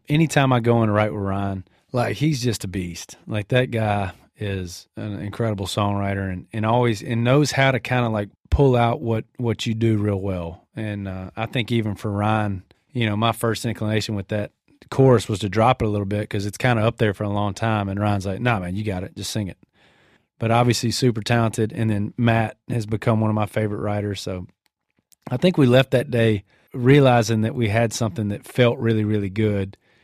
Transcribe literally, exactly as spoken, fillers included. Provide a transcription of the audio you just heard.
anytime I go in to write with Ryan, like he's just a beast. Like that guy is an incredible songwriter and, and always and knows how to kind of like pull out what, what you do real well. And uh, I think even for Ryan, you know, my first inclination with that chorus was to drop it a little bit because it's kind of up there for a long time. And Ryan's like, nah, man, you got it. Just sing it. But obviously super talented. And then Matt has become one of my favorite writers. So I think we left that day realizing that we had something that felt really, really good.